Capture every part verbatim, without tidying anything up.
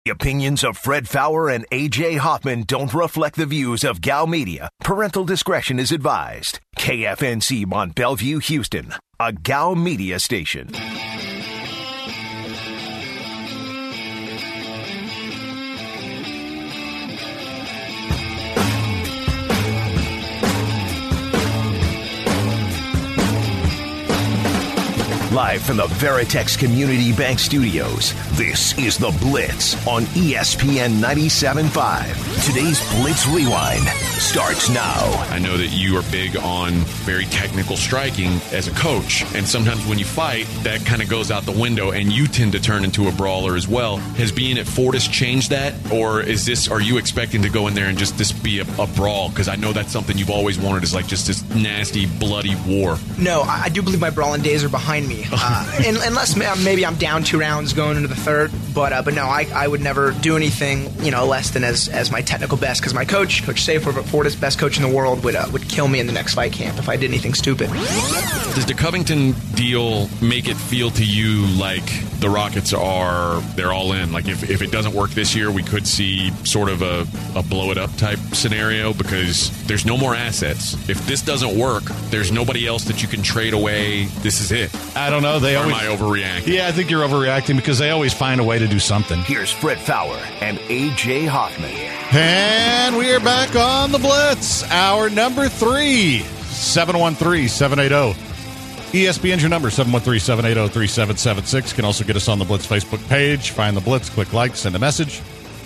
The opinions of Fred Faour and A J Hoffman don't reflect the views of Gal Media. Parental discretion is advised. K F N C Mont Bellevue, Houston, a Gal Media station. Live from the Veritex Community Bank Studios, this is The Blitz on E S P N ninety-seven point five. Today's Blitz Rewind starts now. I know that you are big on very technical striking as a coach, and sometimes when you fight, that kind of goes out the window, and you tend to turn into a brawler as well. Has being at Fortis changed that, or is this? Are you expecting to go in there and just this be a, a brawl? Because I know that's something you've always wanted, is like just this nasty, bloody war. No, I do believe my brawling days are behind me. Uh, unless maybe I'm down two rounds going into the third, but uh, but no, I, I would never do anything you know less than as, as my technical best, because my coach, Coach Safer at Fortis, best coach in the world, would uh, would kill me in the next fight camp if I did anything stupid. Does the Covington deal make it feel to you like the Rockets are they're all in? Like if, if it doesn't work this year, we could see sort of a, a blow it up type scenario, because there's no more assets. If this doesn't work, there's nobody else that you can trade away. This is it. I don't know. They or always, am I overreacting? Yeah, I think you're overreacting, because they always find a way to do something. Here's Fred Faour and A J Hoffman. And we are back on the Blitz. Hour number three. seven one three, seven eight zero. E S P N's your number, seven one three, seven eight zero, three seven seven six. Can also get us on the Blitz Facebook page. Find the Blitz, click like, send a message.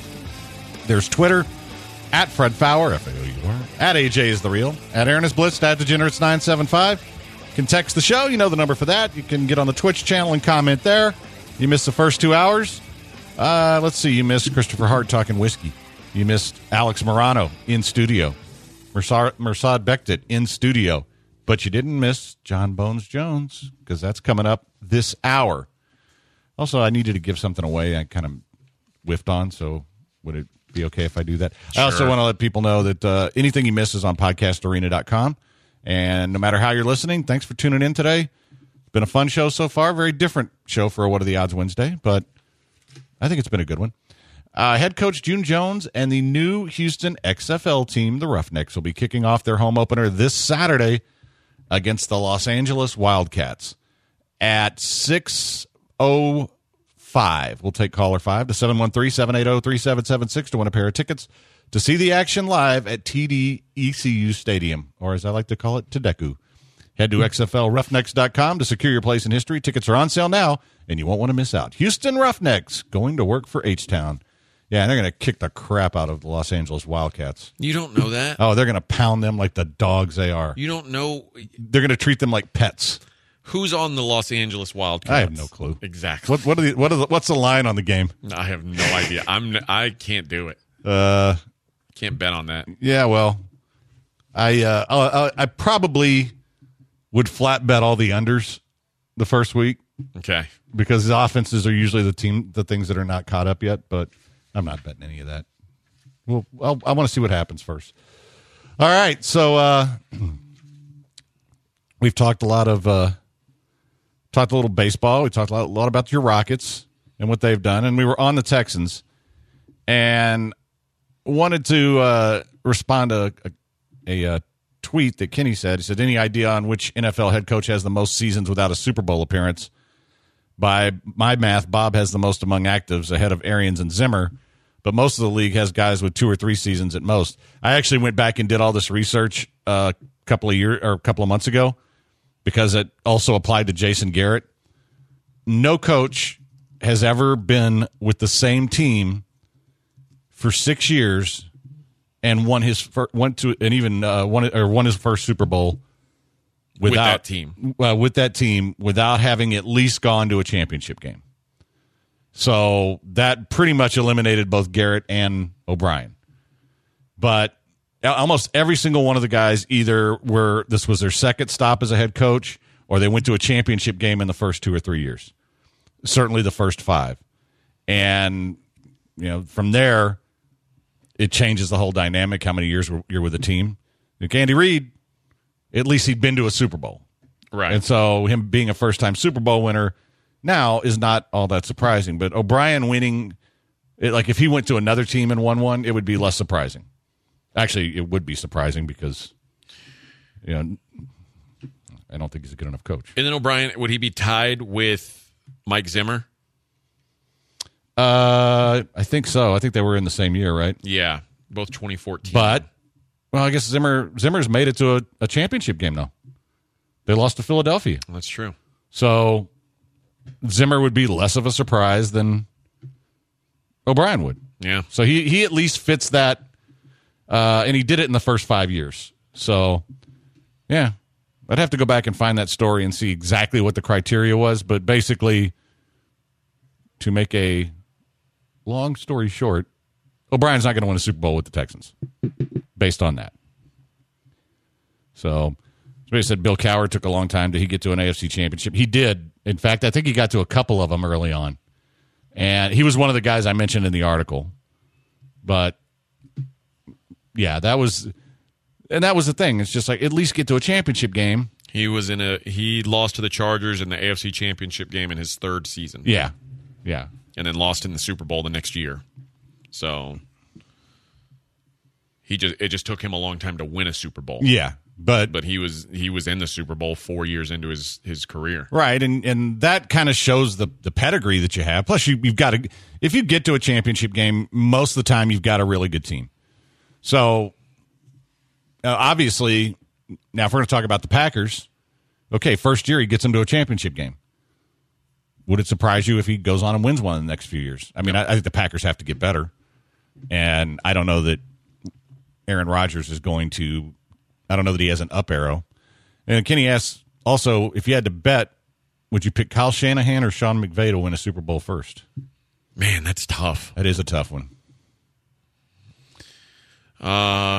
There's Twitter, at Fred Faour, F A O U R. At A J is the real. At Aaron is Blitz, at Degenerates nine seven five. You can text the show. You know the number for that. You can get on the Twitch channel and comment there. You missed the first two hours. Uh, let's see. You missed Christopher Hart talking whiskey. You missed Alex Morano in studio. Mersad, Mersad Bektit in studio. But you didn't miss John Bones Jones, because that's coming up this hour. Also, I needed to give something away I kind of whiffed on, so would it be okay if I do that? Sure. I also want to let people know that uh, anything you miss is on podcast arena dot com. And no matter how you're listening, thanks for tuning in today. It's been a fun show so far. Very different show for a What Are the Odds Wednesday, but I think it's been a good one. Uh, head coach June Jones and the new Houston X F L team, the Roughnecks, will be kicking off their home opener this Saturday against the Los Angeles Wildcats at six oh five. We'll take caller five to seven one three, seven eight zero, three seven seven six to win a pair of tickets to see the action live at T D E C U Stadium, or as I like to call it, Tedeku. Head to X F L Roughnecks dot com to secure your place in history. Tickets are on sale now, and you won't want to miss out. Houston Roughnecks going to work for H-Town. Yeah, and they're going to kick the crap out of the Los Angeles Wildcats. You don't know that? Oh, they're going to pound them like the dogs they are. You don't know? They're going to treat them like pets. Who's on the Los Angeles Wildcats? I have no clue. Exactly. What what are the, what are the, what's the line on the game? I have no idea. I'm I can't do it. Uh, can't bet on that. Yeah, well, I uh, I, I probably would flat bet all the unders the first week. Okay. Because the offenses are usually the team the things that are not caught up yet, but I'm not betting any of that. Well, I'll, I want to see what happens first. All right, so uh, we've talked a lot of uh, talked a little baseball. We talked a lot, a lot about your Rockets and what they've done, and we were on the Texans and wanted to uh, respond to a, a, a tweet that Kenny said. He said, "Any idea on which N F L head coach has the most seasons without a Super Bowl appearance? By my math, Bob has the most among actives, ahead of Arians and Zimmer, but most of the league has guys with two or three seasons at most." I actually went back and did all this research uh, a couple of years or a couple of months ago, because it also applied to Jason Garrett. No coach has ever been with the same team for six years and won his fir- went to and even uh, won or won his first Super Bowl without with that team. Uh, with that team without having at least gone to a championship game. So that pretty much eliminated both Garrett and O'Brien. But almost every single one of the guys either were this was their second stop as a head coach, or they went to a championship game in the first two or three years. Certainly the first five. And you know, from there, it changes the whole dynamic, how many years you're with a team. Like Andy Reid, at least he'd been to a Super Bowl. Right. And so him being a first-time Super Bowl winner now is not all that surprising. But O'Brien winning It, like if he went to another team and won one, it would be less surprising. Actually, it would be surprising because, you know, I don't think he's a good enough coach. And then O'Brien, would he be tied with Mike Zimmer? Uh, I think so. I think they were in the same year, right? Yeah, both twenty fourteen. But, well, I guess Zimmer Zimmer's made it to a, a championship game now. They lost to Philadelphia. That's true. So Zimmer would be less of a surprise than O'Brien would. Yeah. So he, he at least fits that, uh, and he did it in the first five years. So, yeah, I'd have to go back and find that story and see exactly what the criteria was. But basically, to make a long story short, O'Brien's not going to win a Super Bowl with the Texans based on that. So, somebody said Bill Cowher took a long time to he get to an A F C championship. He did. In fact, I think he got to a couple of them early on. And he was one of the guys I mentioned in the article. But, yeah, that was – and that was the thing. It's just like at least get to a championship game. He was in a – he lost to the Chargers in the A F C championship game in his third season. Yeah, yeah. And then lost in the Super Bowl the next year. So he just it just took him a long time to win a Super Bowl. Yeah, but but he was he was in the Super Bowl four years into his, his career. Right, and and that kind of shows the the pedigree that you have. Plus, you, you've got to if you get to a championship game, most of the time you've got a really good team. So uh, obviously, now if we're going to talk about the Packers, okay, first year he gets them to a championship game. Would it surprise you if he goes on and wins one in the next few years? I mean, I, I think the Packers have to get better, and I don't know that Aaron Rodgers is going to. I don't know that he has an up arrow. And Kenny asks also, if you had to bet, would you pick Kyle Shanahan or Sean McVay to win a Super Bowl first? Man, that's tough. That is a tough one. Uh,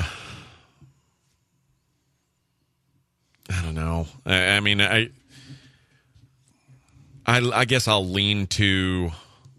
I don't know. I, I mean, I, I, I guess I'll lean to.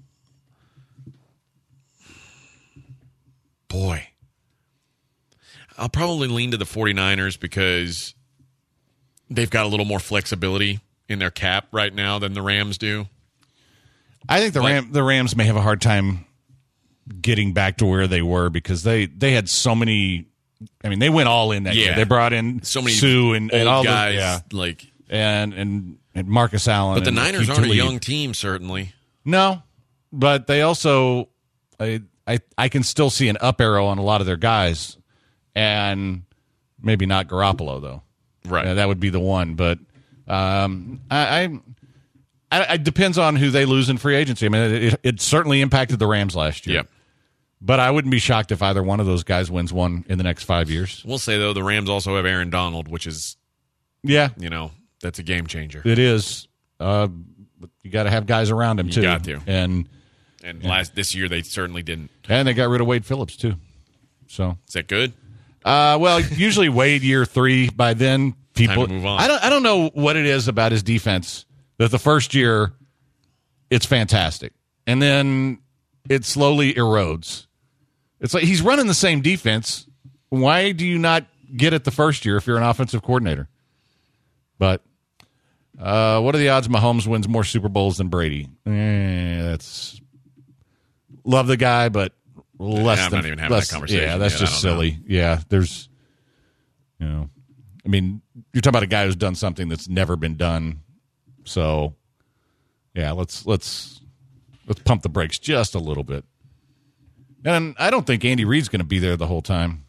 Boy. I'll probably lean to the 49ers because they've got a little more flexibility in their cap right now than the Rams do. I think the Like, Ram, the Rams may have a hard time getting back to where they were because they, they had so many. I mean, they went all in that Yeah. year. They brought in so many Sue and, and old all guys, the, yeah, like. and, and and Marcus Allen. But the and Niners Keith aren't a Tlaib. young team, certainly. No, but they also, I, I I can still see an up arrow on a lot of their guys, and maybe not Garoppolo though. Right, uh, that would be the one. But um, I, I, I it depends on who they lose in free agency. I mean, it, it certainly impacted the Rams last year. Yep. But I wouldn't be shocked if either one of those guys wins one in the next five years. We'll say though the Rams also have Aaron Donald, which is, yeah, you know, that's a game changer. it is. Uh, but you got to have guys around him You too. got to. and And last this year they certainly didn't. and they got rid of Wade Phillips too. So. Is that good? Uh, well, usually Wade year three. By then, people. Time to move on. I don't. I don't know what it is about his defense that the first year, it's fantastic, and then it slowly erodes. It's like he's running the same defense. Why do you not get it the first year if you're an offensive coordinator? But uh, what are the odds Mahomes wins more Super Bowls than Brady? Eh, that's love the guy, but. Less Yeah, I'm than, not even having less, that conversation Yeah, that's yet. just I don't know. silly. Yeah, there's, you know, I mean, you're talking about a guy who's done something that's never been done. So, yeah, let's let's let's pump the brakes just a little bit. And I don't think Andy Reid's going to be there the whole time.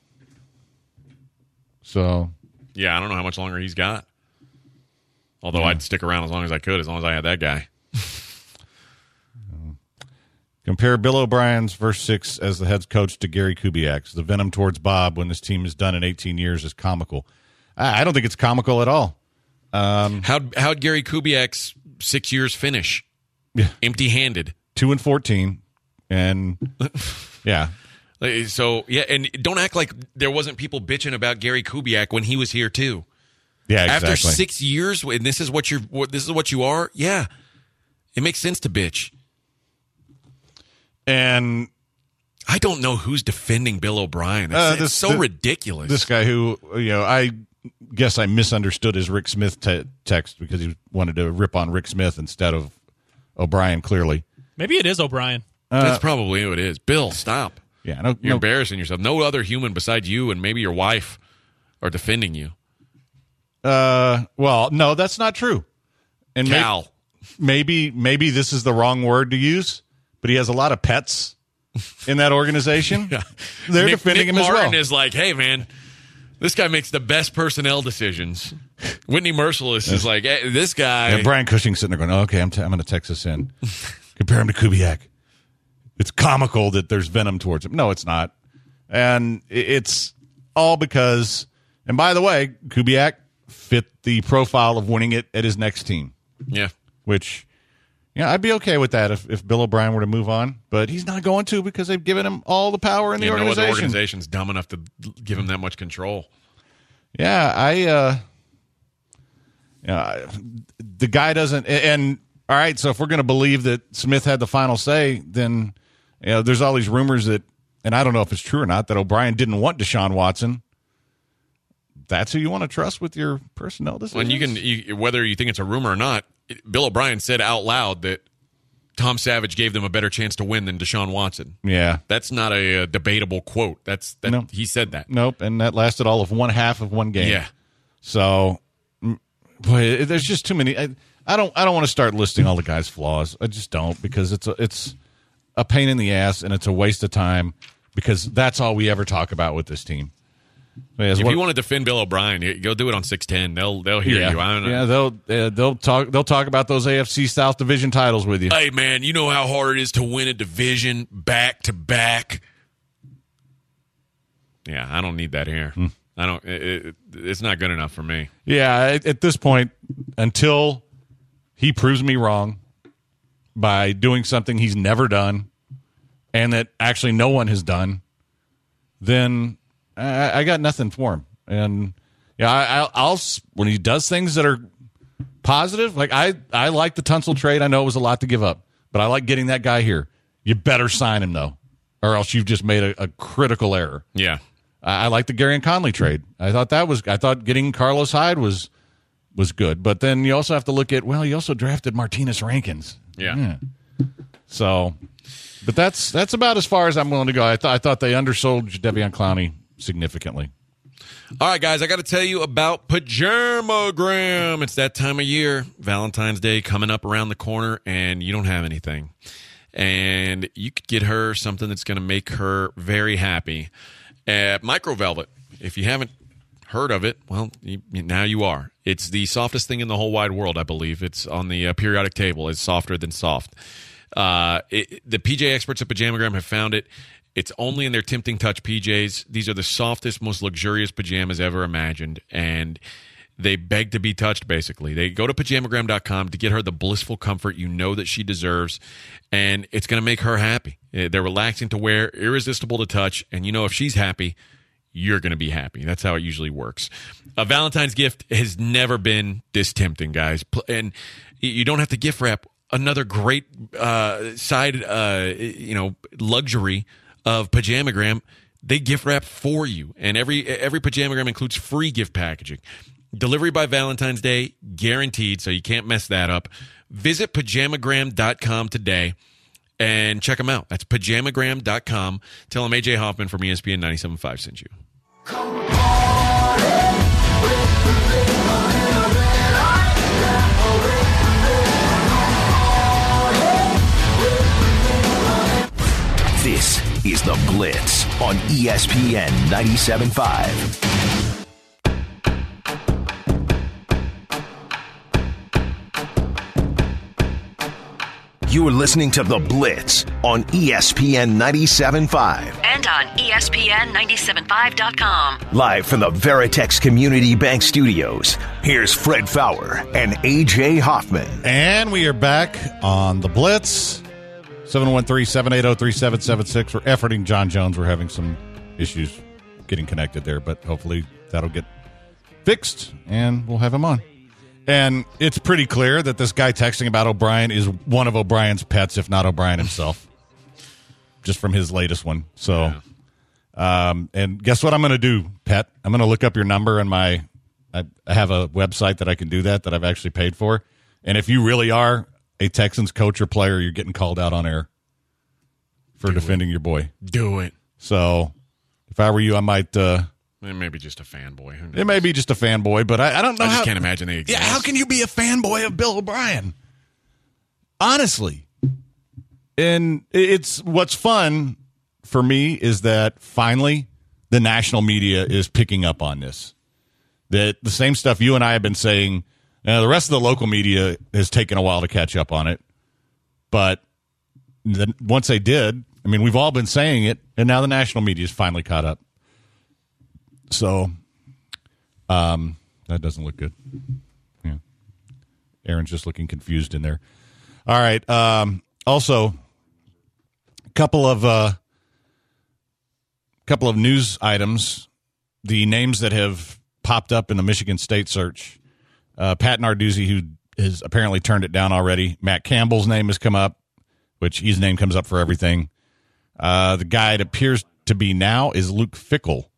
So, Yeah, I don't know how much longer he's got. Although I'd stick around as long as I could, as long as I had that guy. compare Bill O'Brien's verse six as the head coach to Gary Kubiak's. The venom towards Bob when this team is done in eighteen years is comical. I I don't think it's comical at all. Um, How'd, how'd Gary Kubiak's six years finish? Yeah. Empty-handed. two and fourteen, and yeah, Like, So, yeah, and don't act like there wasn't people bitching about Gary Kubiak when he was here, too. yeah, exactly. After six years, and this is what you're, what, this is what you are, yeah, it makes sense to bitch. And I don't know who's defending Bill O'Brien. It's, Uh, it's this- so this- ridiculous. this guy who, you know, I guess I misunderstood his Rick Smith te- text because he wanted to rip on Rick Smith instead of O'Brien, clearly. Maybe it is O'Brien. Uh, That's probably who it is. Bill, stop. Yeah, no, You're no, embarrassing yourself. No other human besides you and maybe your wife are defending you. Uh, well, no, that's not true. And may- Cal. maybe maybe this is the wrong word to use, but he has a lot of pets in that organization. Yeah. They're Nick, defending Nick him as Martin well. is like, hey, man, this guy makes the best personnel decisions. Whitney Merciless is like, hey, this guy. And Brian Cushing's sitting there going, oh, okay, I'm, t- I'm going to text this in. Compare him to Kubiak. It's comical that there's venom towards him. No, it's not. And it's all because, and by the way, Kubiak fit the profile of winning it at his next team. Yeah. Which, yeah, I'd be okay with that if, if Bill O'Brien were to move on. But he's not going to because they've given him all the power in the yeah, organization. No other organization's dumb enough to give him that much control. Yeah, I, uh, yeah, the guy doesn't, and all right, so if we're going to believe that Smith had the final say, then, you know, there's all these rumors that, and I don't know if it's true or not, that O'Brien didn't want Deshaun Watson. That's who you want to trust with your personnel decisions? When you can, you, whether you think it's a rumor or not, Bill O'Brien said out loud that Tom Savage gave them a better chance to win than Deshaun Watson. Yeah. That's not a, a debatable quote. That's that No. He said that. Nope, and that lasted all of one half of one game. Yeah. So, mm, boy, there's just too many. I, I don't. I don't want to start listing all the guys' flaws. I just don't because it's a, it's a pain in the ass and it's a waste of time because that's all we ever talk about with this team. As If what, you want to defend Bill O'Brien, you- go do it on six ten. They'll they'll hear yeah, you. I don't know. yeah, they'll uh, they'll talk they'll talk about those A F C South division titles with you. Hey man, you know how hard it is to win a division back to back. Yeah, I don't need that here. Hmm. I don't. It, it, it's not good enough for me. Yeah, at, at this point, until he proves me wrong by doing something he's never done and that actually no one has done, then I, I got nothing for him. And yeah, I, I'll, I'll when he does things that are positive, like I, I like the Tunsil trade. I know it was a lot to give up, but I like getting that guy here. You better sign him though, or else you've just made a, a critical error. Yeah. I, I like the Gary and Conley trade. I thought that was. I thought getting Carlos Hyde was was good, but then you also have to look at. Well, you also drafted Martinez Rankins. Yeah. yeah. So, but that's that's about as far as I'm willing to go. I thought I thought they undersold Jadeveon Clowney significantly. All right, guys, I got to tell you about Pajamagram. It's that time of year, Valentine's Day coming up around the corner, and you don't have anything. And you could get her something that's going to make her very happy. At Micro Velvet, if you haven't heard of it, well, you, now you are. It's the softest thing in the whole wide world, I believe. It's on the uh, periodic table. It's softer than soft. Uh, it, the P J experts at Pajamagram have found it. It's only in their Tempting Touch P Js. These are the softest, most luxurious pajamas ever imagined, and they beg to be touched, basically. They go to pajamagram dot com to get her the blissful comfort you know that she deserves, and it's going to make her happy. They're relaxing to wear, irresistible to touch, and you know if she's happy, you're going to be happy. That's how it usually works. A Valentine's gift has never been this tempting, guys. And you don't have to gift wrap. Another great uh, side, uh, you know, luxury of Pajamagram, they gift wrap for you. And every every Pajamagram includes free gift packaging. Delivery by Valentine's Day, guaranteed, so you can't mess that up. Visit pajamagram dot com today and check them out. That's pajamagram dot com. Tell them A J Hoffman from E S P N ninety-seven point five sent you. This is The Blitz on E S P N ninety-seven point five. You are listening to The Blitz on E S P N ninety-seven point five. And on E S P N ninety-seven point five dot com. Live from the Veritex Community Bank Studios, here's Fred Fowler and A J Hoffman. And we are back on The Blitz. seven one three, seven eight zero, three seven seven six. We're efforting John Jones. We're having some issues getting connected there, but hopefully that'll get fixed, and we'll have him on. And it's pretty clear that this guy texting about O'Brien is one of O'Brien's pets, if not O'Brien himself, just from his latest one. So, yeah. um, and guess what I'm going to do, pet? I'm going to look up your number and my I have a website that I can do that, that I've actually paid for. And if you really are a Texans coach or player, you're getting called out on air. for Do defending it. your boy. Do it. So if I were you, I might. Uh, Maybe just a fanboy. Who knows? it may be just a fanboy, but I, I don't know. I just how, can't imagine they exist. Yeah, how can you be a fanboy of Bill O'Brien? Honestly. And it's what's fun for me is that finally the national media is picking up on this. That the same stuff you and I have been saying, uh, the rest of the local media has taken a while to catch up on it. But then once they did, I mean, we've all been saying it, and now the national media is finally caught up. So, um, that doesn't look good. Yeah. Aaron's just looking confused in there. All right. Um, also, a couple of uh, couple of news items. The names that have popped up in the Michigan State search. Uh, Pat Narduzzi, who has apparently turned it down already. Matt Campbell's name has come up, which his name comes up for everything. Uh, the guy it appears to be now is Luke Fickell.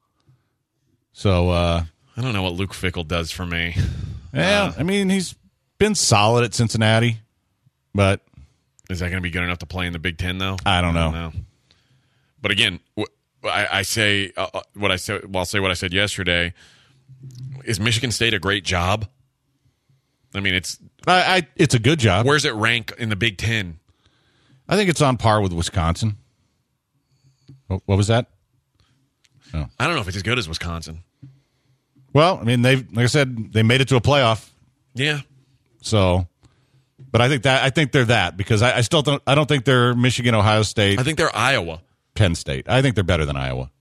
So uh, I don't know what Luke Fickell does for me. Yeah, uh, I mean, he's been solid at Cincinnati, but is that going to be good enough to play in the Big Ten, though? I don't know. I don't know. But again, I, I say uh, what I said. Well, I'll say what I said yesterday. Is Michigan State a great job? I mean, it's I, I it's a good job. Where's it rank in the Big Ten? I think it's on par with Wisconsin. What, what was that? Oh. I don't know if it's as good as Wisconsin. Well, I mean, they like I said, they made it to a playoff. Yeah. So, but I think that I think they're that because I, I still don't. I don't think they're Michigan, Ohio State. I think they're Iowa, Penn State. I think they're better than Iowa.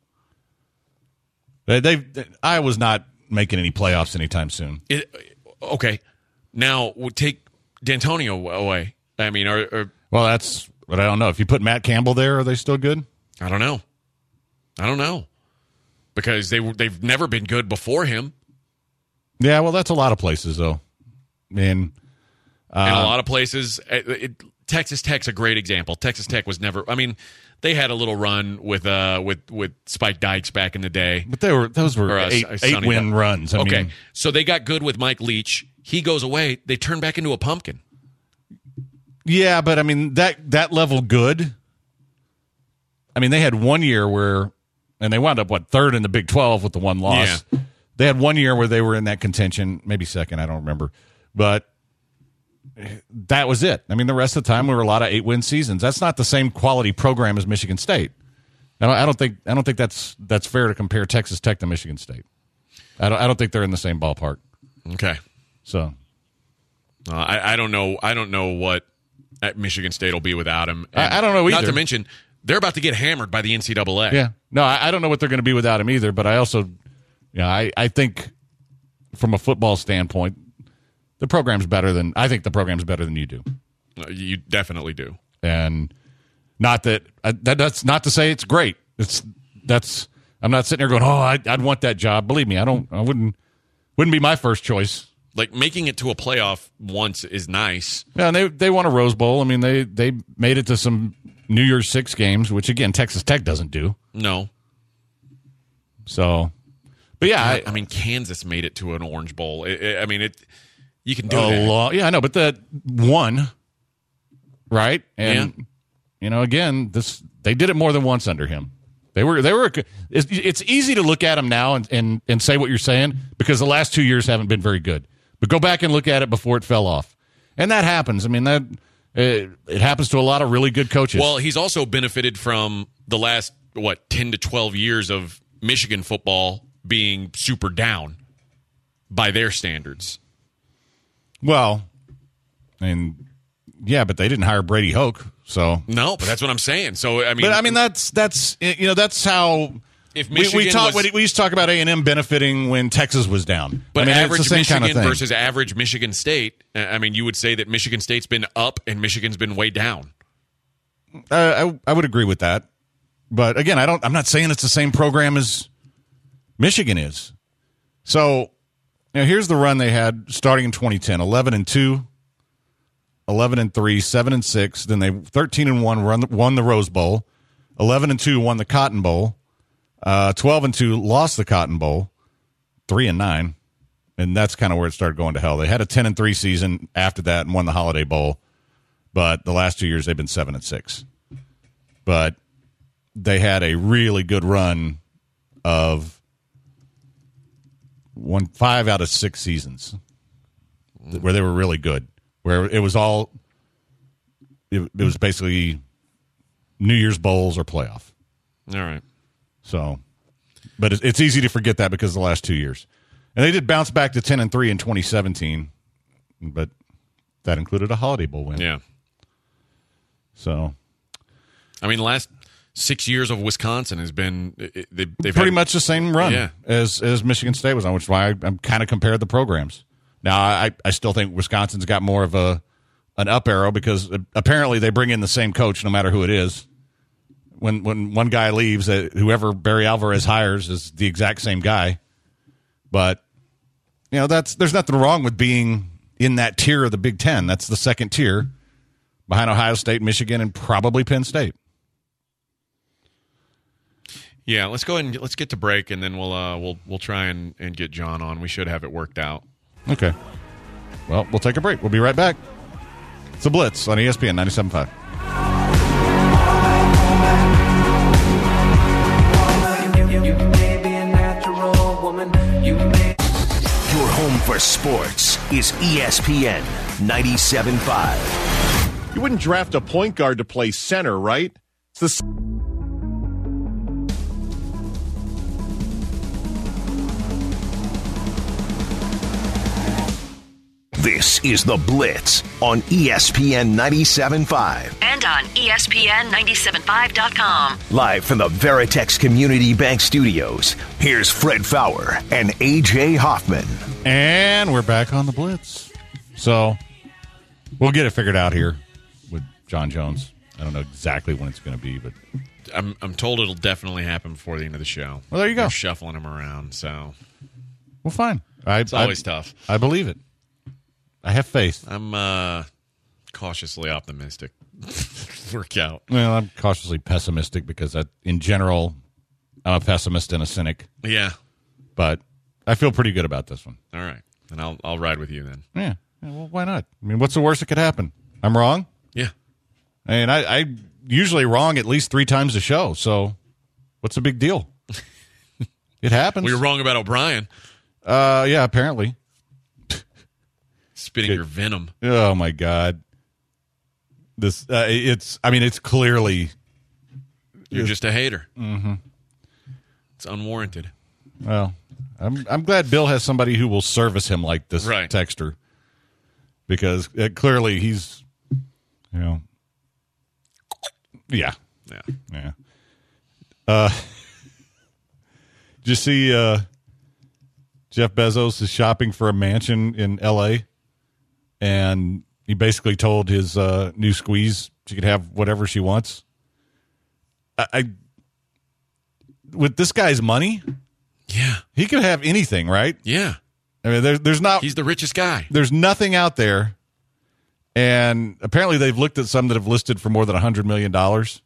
They, they, they Iowa's not making any playoffs anytime soon. It, okay, now we'll take D'Antonio away. I mean, are, are well, that's what I don't know. If you put Matt Campbell there, are they still good? I don't know. I don't know. Because they they've never been good before him. Yeah, well, that's a lot of places, though. I mean, uh, in a lot of places, it, it, Texas Tech's a great example. Texas Tech was never. I mean, they had a little run with uh with, with Spike Dykes back in the day, but they were those were a, eight, a eight win Dykes. runs. I okay, mean, so they got good with Mike Leach. He goes away. They turn back into a pumpkin. Yeah, but I mean that that level good. I mean, they had one year where. And they wound up, what, third in the Big twelve with the one loss. Yeah. They had one year where they were in that contention, maybe second, I don't remember. But that was it. I mean, the rest of the time, we were a lot of eight-win seasons. That's not the same quality program as Michigan State. I don't think I don't think that's that's fair to compare Texas Tech to Michigan State. I don't, I don't think they're in the same ballpark. Okay. So. Uh, I, I don't know. I don't know what Michigan State will be without him. I, I don't know either. Not to mention, they're about to get hammered by the N C double A. Yeah. No, I, I don't know what they're going to be without him either, but I also, you know, I, I think from a football standpoint, the program's better than, I think the program's better than you do. Uh, you definitely do. And not that, uh, that, that's not to say it's great. It's, that's, I'm not sitting there going, oh, I'd, I'd want that job. Believe me, I don't, I wouldn't, wouldn't be my first choice. Like, making it to a playoff once is nice. Yeah, and they, they won a Rose Bowl. I mean, they, they made it to some New Year's Six games, which, again, Texas Tech doesn't do. No. So, but yeah. I, I mean, Kansas made it to an Orange Bowl. It, it, I mean, it. You can do a that. Lot, yeah, I know, but that one, right? And, yeah. you know, again, this they did it more than once under him. They were, they were. It's, it's easy to look at them now and, and, and say what you're saying because the last two years haven't been very good. But go back and look at it before it fell off. And that happens. I mean, that it, it happens to a lot of really good coaches. Well, he's also benefited from the last, what, ten to twelve years of Michigan football being super down by their standards. Well, and yeah, but they didn't hire Brady Hoke, so. No, but that's what I'm saying. So, I mean. But, I mean, that's, that's you know, that's how. If Michigan we, we, talk, was, we used to talk about A and M benefiting when Texas was down. But I mean, average it's the same Michigan kind of thing. versus average Michigan State, I mean, you would say that Michigan State's been up and Michigan's been way down. Uh, I, I would agree with that. But again, I don't, I'm not saying it's the same program as Michigan is. So, you know, here's the run they had starting in twenty ten, eleven and two, eleven and three, seven and six. Then they thirteen and one run, won the Rose Bowl, eleven and two won the Cotton Bowl. Uh, twelve and two lost the Cotton Bowl, three and nine, and that's kind of where it started going to hell. They had a ten and three season after that and won the Holiday Bowl, but the last two years they've been seven and six. But they had a really good run of one five out of six seasons where they were really good, where it was all it, it was basically New Year's Bowls or playoff. All right. So, but it's, it's easy to forget that because of the last two years, and they did bounce back to ten and three in twenty seventeen, but that included a Holiday Bowl win. Yeah. So, I mean, the last six years of Wisconsin has been they, they've pretty had, much the same run yeah. as as Michigan State was on, which is why I, I'm kind of compared the programs. Now, I, I still think Wisconsin's got more of a an up arrow because apparently they bring in the same coach no matter who it is. When when one guy leaves, uh, whoever Barry Alvarez hires is the exact same guy. But you know, that's there's nothing wrong with being in that tier of the Big Ten. That's the second tier behind Ohio State, Michigan, and probably Penn State. Yeah, let's go ahead and get, let's get to break, and then we'll uh, we'll we'll try and, and get John on. We should have it worked out. Okay. Well, we'll take a break. We'll be right back. It's the Blitz on E S P N ninety-seven point five. Your home for sports is E S P N ninety-seven point five. You wouldn't draft a point guard to play center, right? It's the This is The Blitz on E S P N ninety-seven point five. And on E S P N ninety-seven point five dot com. Live from the Veritex Community Bank Studios, here's Fred Faour and A J Hoffman. And we're back on The Blitz. So we'll get it figured out here with John Jones. I don't know exactly when it's going to be, but I'm I'm told it'll definitely happen before the end of the show. Well, there you go. They're shuffling him around, so well, fine. I, it's always I, tough. I believe it. I have faith. I'm uh, cautiously optimistic. Work out. Well, I'm cautiously pessimistic because, I, in general, I'm a pessimist and a cynic. Yeah, but I feel pretty good about this one. All right, and I'll I'll ride with you then. Yeah. yeah well, why not? I mean, what's the worst that could happen? I'm wrong. Yeah. And I, I usually wrong at least three times a show. So, what's the big deal? It happens. We were wrong about O'Brien. Uh, yeah, apparently. Spitting your venom. Oh my God! This uh, it's. I mean, it's clearly you're just a hater. Mm-hmm. It's unwarranted. Well, I'm. I'm glad Bill has somebody who will service him like this right. texter, because uh, clearly he's, you know, yeah, yeah, yeah. Uh, did you see uh, Jeff Bezos is shopping for a mansion in L A? And he basically told his uh, new squeeze she could have whatever she wants. I, I with this guy's money, yeah, he could have anything, right? Yeah. I mean, there's there's not. He's the richest guy. There's nothing out there, and apparently they've looked at some that have listed for more than a hundred million dollars.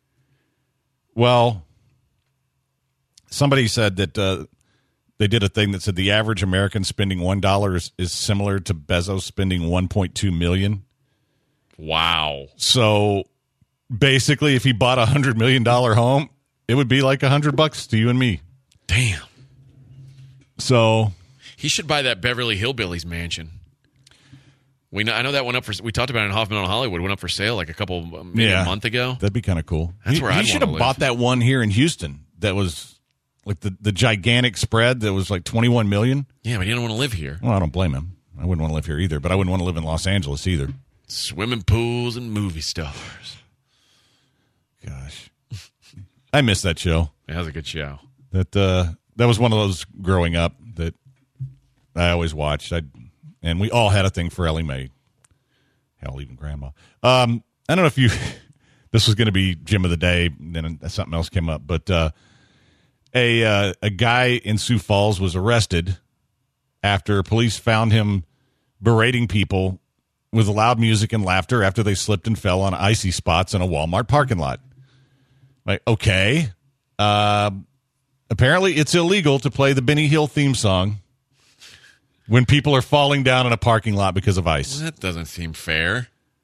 Well, somebody said that. Uh, They did a thing that said the average American spending one dollar is, is similar to Bezos spending one point two million dollars. Wow. So basically, if he bought a hundred million dollar home, it would be like a hundred bucks to you and me. Damn. So he should buy that Beverly Hillbillies mansion. We know, I know that went up for. We talked about it in Hoffman on Hollywood. Went up for sale like a couple, maybe yeah, a month ago. That'd be kind of cool. That's he, where he I'd should have live. bought that one here in Houston. That was. Like the, the gigantic spread that was like twenty-one million dollars. Yeah, but he didn't want to live here. Well, I don't blame him. I wouldn't want to live here either, but I wouldn't want to live in Los Angeles either. Swimming pools and movie stars. Gosh. I miss that show. It was a good show. That uh, that was one of those growing up that I always watched. I And we all had a thing for Ellie Mae. Hell, even Grandma. Um, I don't know if you... This was going to be Gym of the Day, and then something else came up, but... Uh, A uh, a guy in Sioux Falls was arrested after police found him berating people with loud music and laughter after they slipped and fell on icy spots in a Walmart parking lot. Like, okay. Uh, apparently, it's illegal to play the Benny Hill theme song when people are falling down in a parking lot because of ice. Well, that doesn't seem fair.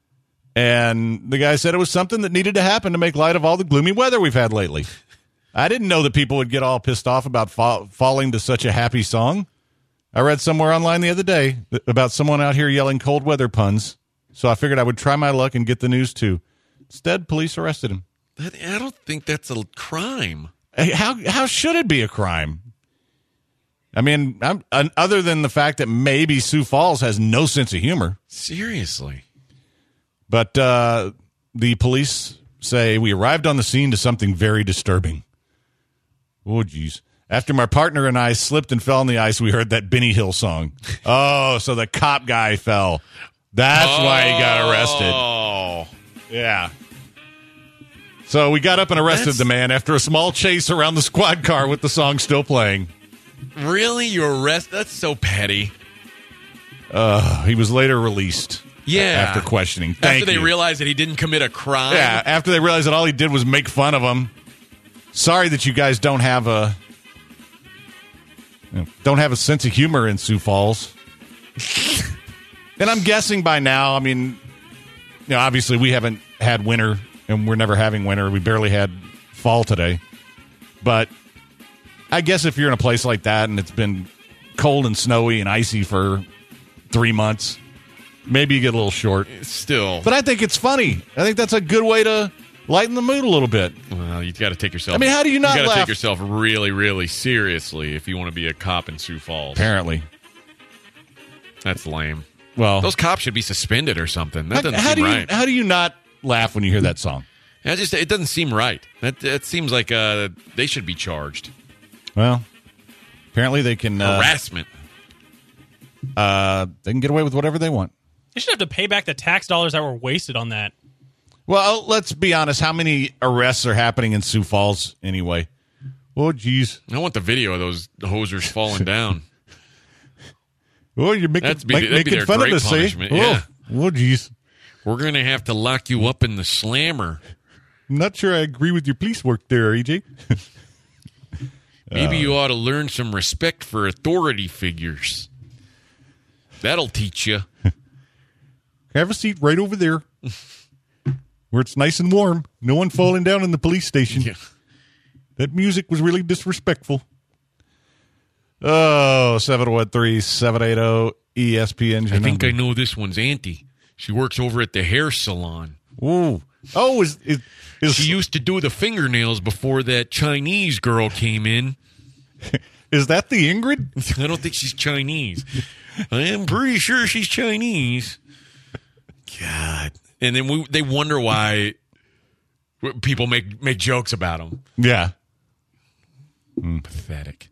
And the guy said it was something that needed to happen to make light of all the gloomy weather we've had lately. I didn't know that people would get all pissed off about fa- falling to such a happy song. I read somewhere online the other day about someone out here yelling cold weather puns, so I figured I would try my luck and get the news too. Instead, police arrested him. That, I don't think that's a crime. Hey, how how should it be a crime? I mean, I'm, uh, other than the fact that maybe Sioux Falls has no sense of humor. Seriously. But uh, the police say we arrived on the scene to something very disturbing. Oh, geez. After my partner and I slipped and fell on the ice, we heard that Benny Hill song. Oh, so the cop guy fell. That's oh. why he got arrested. Oh. Yeah. So we got up and arrested That's... the man after a small chase around the squad car with the song still playing. Really? You arrest? That's so petty. Uh, he was later released. Yeah. After questioning. Thank after they you. realized that he didn't commit a crime. Yeah, after they realized that all he did was make fun of him. Sorry that you guys don't have a don't have a sense of humor in Sioux Falls. And I'm guessing by now, I mean, you know, obviously we haven't had winter, and we're never having winter. We barely had fall today. But I guess if you're in a place like that and it's been cold and snowy and icy for three months, maybe you get a little short. Still. But I think it's funny. I think that's a good way to lighten the mood a little bit. Well, you got to take yourself. I mean, how do you not You got to laugh? take yourself really, really seriously if you want to be a cop in Sioux Falls. Apparently. That's lame. Well, those cops should be suspended or something. That how, doesn't how seem do you, right. How do you not laugh when you hear that song? Yeah, just it doesn't seem right. That that seems like uh, they should be charged. Well, apparently they can uh, harassment. Uh, they can get away with whatever they want. They should have to pay back the tax dollars that were wasted on that. Well, let's be honest. How many arrests are happening in Sioux Falls anyway? Oh, geez. I want the video of those hosers falling down. Oh, you're making, That'd be, make, that'd making be their fun great of us, punishment. eh? Yeah. Oh, oh, geez. We're going to have to lock you up in the slammer. I'm not sure I agree with your police work there, A J. Maybe uh, you ought to learn some respect for authority figures. That'll teach you. Have a seat right over there where it's nice and warm. No one falling down in the police station. Yeah. That music was really disrespectful. Oh, seven one three, seven eight zero, E S P N. I think I know this one's Auntie. She works over at the hair salon. Ooh. Oh, is, is, is she used to do the fingernails before that Chinese girl came in. Is that the Ingrid? I don't think she's Chinese. I am pretty sure she's Chinese. God. And then we, they wonder why people make make jokes about them. Yeah. Mm. Pathetic.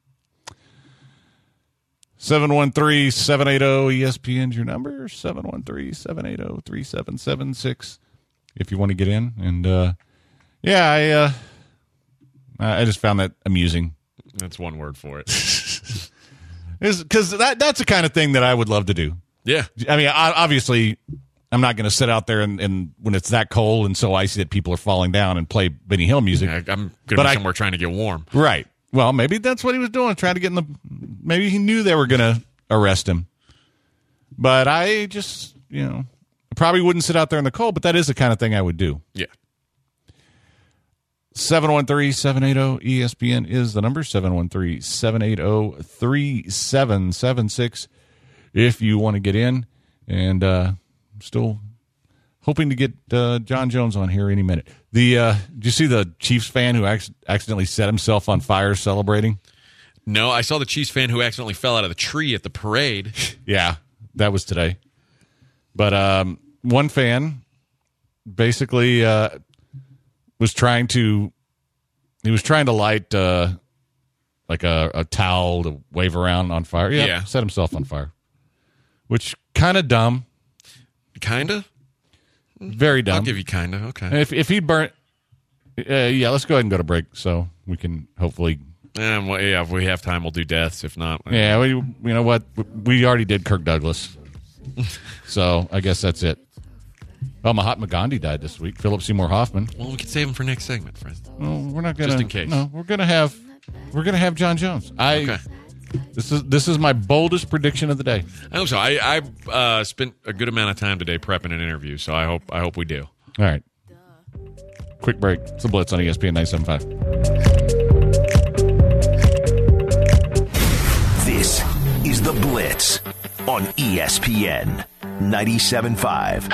seven one three, seven eight zero, E S P N's your number. seven one three, seven eight zero, three seven seven six if you want to get in. And, uh, yeah, I uh, I just found that amusing. That's one word for it. Because that, that's the kind of thing that I would love to do. Yeah. I mean, I, obviously, I'm not going to sit out there and, and when it's that cold and so icy that people are falling down and play Benny Hill music. Yeah, I'm going to be I, somewhere trying to get warm. Right. Well, maybe that's what he was doing, trying to get in the... Maybe he knew they were going to arrest him. But I just, you know, probably wouldn't sit out there in the cold, but that is the kind of thing I would do. Yeah. seven one three, seven eight zero, E S P N is the number. seven one three, seven eight zero, three seven seven six if you want to get in. And uh, still hoping to get uh, John Jones on here any minute. The uh, did you see the Chiefs fan who ac- accidentally set himself on fire celebrating? No, I saw the Chiefs fan who accidentally fell out of the tree at the parade. Yeah, that was today. But um, one fan basically uh, was trying to he was trying to light uh, like a, a towel to wave around on fire. Yeah, yeah. Set himself on fire, which kind of dumb. Kind of. Very dumb. I'll give you kind of. Okay. If if he burnt, uh, yeah, let's go ahead and go to break so we can hopefully. Um, well, yeah, if we have time, we'll do deaths. If not, yeah, we, you know what? We already did Kirk Douglas, so I guess that's it. Oh, Mahatma Gandhi died this week. Philip Seymour Hoffman. Well, we can save him for next segment, friend. Well, we're not gonna. Just in case. No, we're gonna have we're gonna have John Jones. I okay. This is this is my boldest prediction of the day. I hope so. I I uh, spent a good amount of time today prepping an interview, so I hope I hope we do. All right. Quick break. It's the Blitz on E S P N ninety-seven point five. This is the Blitz on E S P N ninety-seven point five.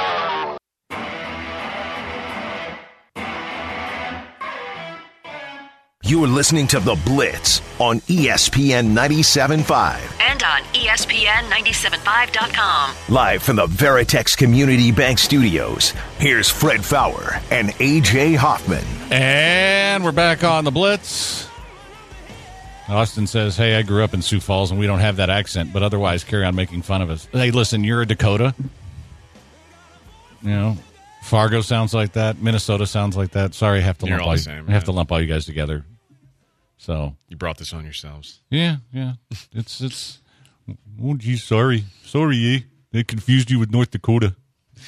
You're listening to The Blitz on E S P N ninety-seven point five. And on E S P N ninety-seven point five dot com. Live from the Veritex Community Bank Studios, here's Fred Faour and A J Hoffman. And we're back on The Blitz. Austin says, hey, I grew up in Sioux Falls and we don't have that accent, but otherwise carry on making fun of us. Hey, listen, you're a Dakota. You know, Fargo sounds like that. Minnesota sounds like that. Sorry, I have to, You're lump all all, the same, I have man. to lump all you guys together. So You brought this on yourselves. yeah, yeah, it's it's. Oh, gee, sorry, sorry, eh? They confused you with North Dakota.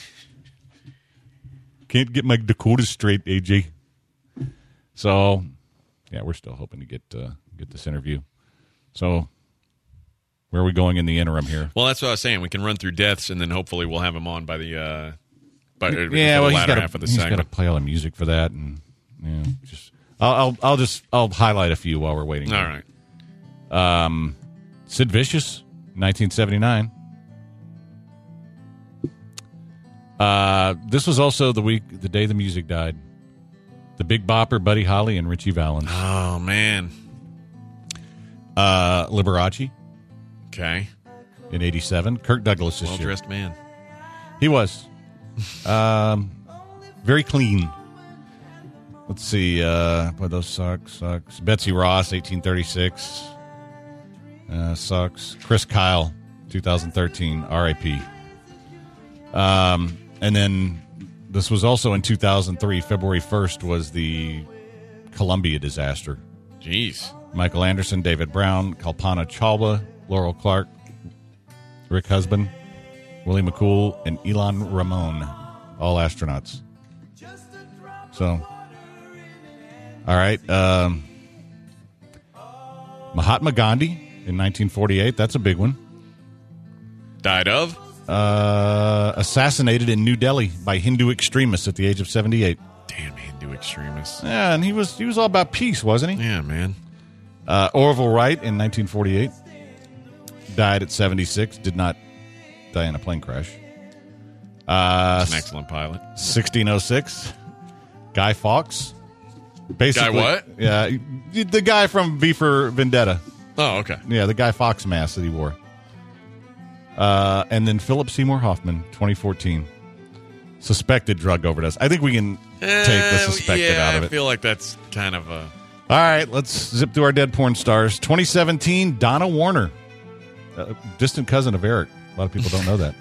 Can't get my Dakota straight, A J. So, yeah, we're still hoping to get uh, get this interview. So, where are we going in the interim here? Well, that's what I was saying. We can run through deaths, and then hopefully we'll have him on by the uh, by Yeah, for well, the he's latter got half of the to segment. play all the music for that, and yeah, just I'll, I'll I'll just I'll highlight a few while we're waiting. All here. right. Um, Sid Vicious, nineteen seventy-nine. Uh, this was also the week, the day the music died. The Big Bopper, Buddy Holly, and Richie Valens. Oh man. Uh, Liberace Okay. in eighty-seven. Kirk Douglas this Well year. dressed man. He was. Um, very clean. Let's see. Uh, boy, those suck, sucks. Betsy Ross, eighteen thirty-six. Uh, sucks. Chris Kyle, two thousand thirteen, R I P. Um, and then this was also in two thousand three. February first was the Columbia disaster. Jeez. Michael Anderson, David Brown, Kalpana Chawla, Laurel Clark, Rick Husband, Willie McCool, and Elon Ramon, all astronauts. So, all right. Um, Mahatma Gandhi in nineteen forty-eight. That's a big one. Died of? Uh, assassinated in New Delhi by Hindu extremists at the age of seventy-eight. Damn Hindu extremists. Yeah, and he was he was all about peace, wasn't he? Yeah, man. Uh, Orville Wright in nineteen forty-eight. Died at seventy-six. Did not die in a plane crash. Uh, He's an excellent pilot. sixteen oh six. Guy Fawkes. Basically, Guy what? Yeah, the guy from V for Vendetta. Oh, okay. Yeah, the Guy Fawkes mask that he wore. Uh, and then Philip Seymour Hoffman, twenty fourteen. Suspected drug overdose. I think we can take the suspected Uh, yeah, out of I it. feel like that's kind of a... All right, let's zip through our dead porn stars. twenty seventeen, Donna Warner, a distant cousin of Eric. A lot of people don't know that.